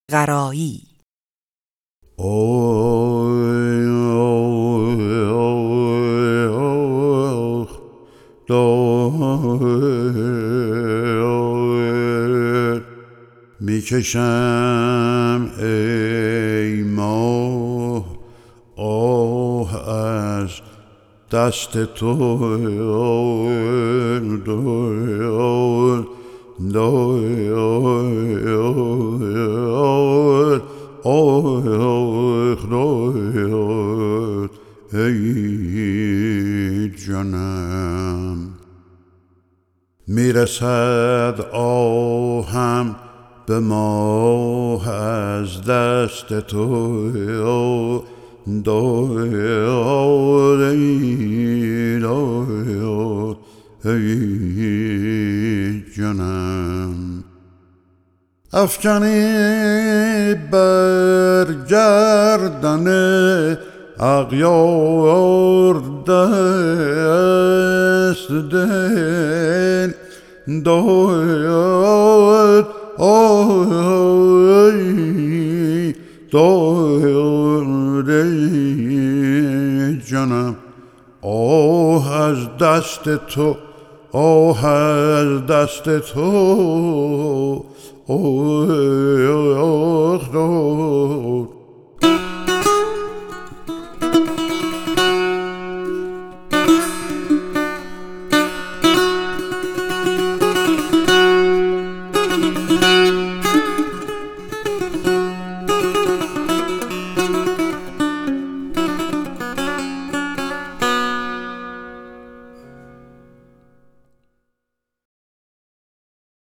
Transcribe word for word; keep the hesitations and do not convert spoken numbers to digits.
غرایی. آی آی آی آخ دار میکشم ای ماه آه از دست تو دار دار دار ای جانم میرسد آهم به ماه از دست تو دار ای دار ای جانم افکنی بر گردن اغیار دست دل داد آی داد ای جانم آه از دست تو آه از دست تو آه